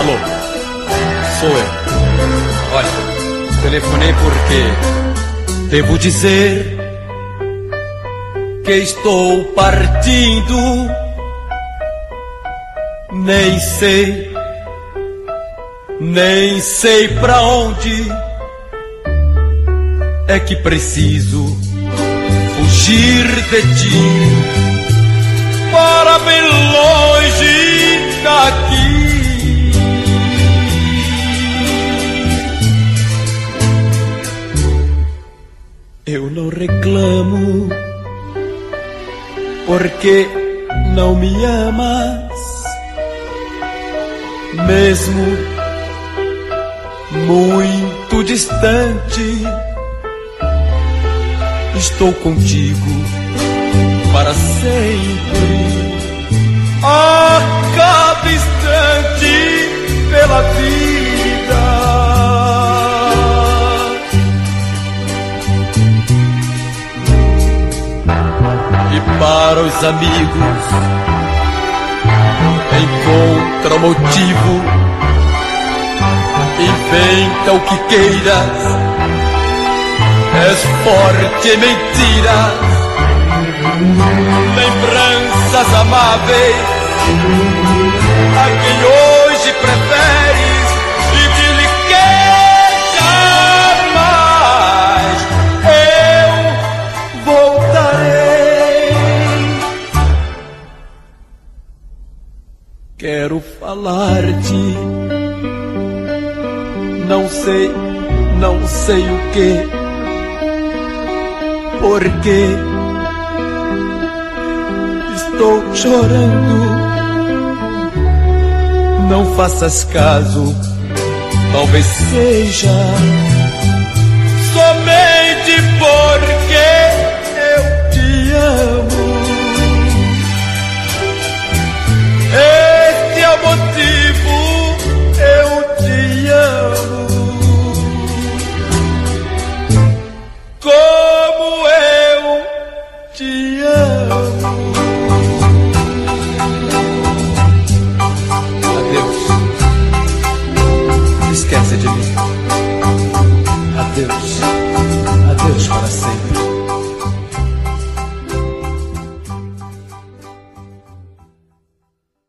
Alô, sou eu. Olha, telefonei porque devo dizer que estou partindo. Nem sei pra onde é que preciso fugir de ti, para bem longe daqui. Eu não reclamo, porque não me amas, mesmo muito distante. Estou contigo para sempre, a cada instante pela vida. E para os amigos encontra o motivo, inventa o que queiras. És forte em mentiras, lembranças amáveis a quem hoje preferes e que lhe quer jamais. Eu voltarei. Quero falar-te, não sei o que. Porque estou chorando. Não faças caso, talvez seja somente porque eu te amo. Este é o motivo, eu te amo. Como eu te amo. Adeus.